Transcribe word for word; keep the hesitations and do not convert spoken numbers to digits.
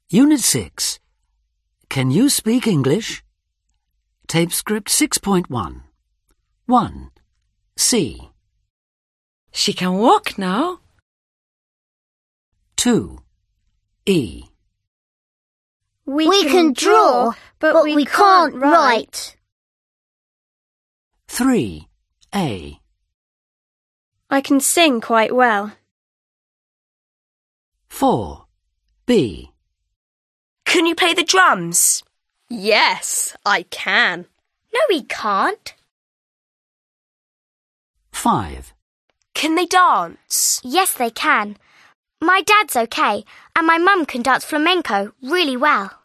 Unit six. Can you speak English? Tape script six point one. one. C. She can walk now. two. E. We, we can, can draw, but, but we, we can't write. three. A. I can sing quite well. four. B. Can you play the drums? Yes, I can. No, we can't. five. Can they dance? Yes, they can. My dad's okay, and my mum can dance flamenco really well.